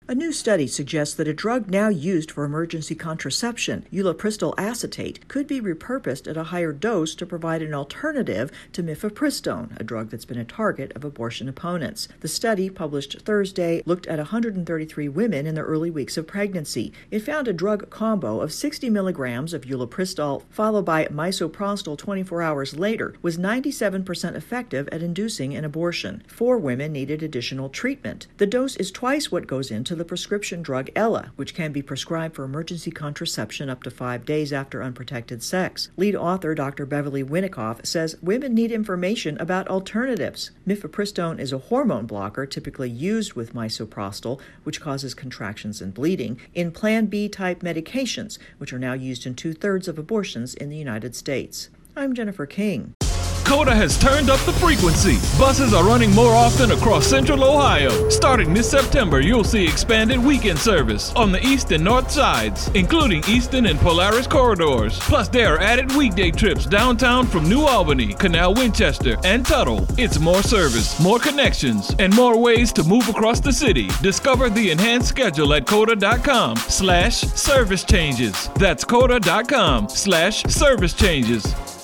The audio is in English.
A new study suggests that a drug now used for emergency contraception, ulipristal acetate, could be repurposed at a higher dose to provide an alternative to mifepristone, a drug that's been a target of abortion opponents. The study, published Thursday, looked at 133 women in the early weeks of pregnancy. It found a drug combo of 60 milligrams of ulipristal followed by misoprostol 24 hours later was 97% effective at inducing an abortion. 4 women needed additional treatment. The dose is twice what goes into the prescription drug Ella, which can be prescribed for emergency contraception up to 5 days after unprotected sex. Lead author Dr. Beverly Winikoff says women need information about alternatives. Mifepristone is a hormone blocker typically used with misoprostol, which causes contractions and bleeding, in Plan B type medications, which are now used in 2/3 of abortions in the United States. I'm Jennifer King. COTA has turned up the frequency. Buses are running more often across Central Ohio. Starting this September, you'll see expanded weekend service on the east and north sides, including Eastern and Polaris corridors. Plus, there are added weekday trips downtown from New Albany, Canal Winchester, and Tuttle. It's more service, more connections, and more ways to move across the city. Discover the enhanced schedule at COTA.com/service changes. That's COTA.com/service changes.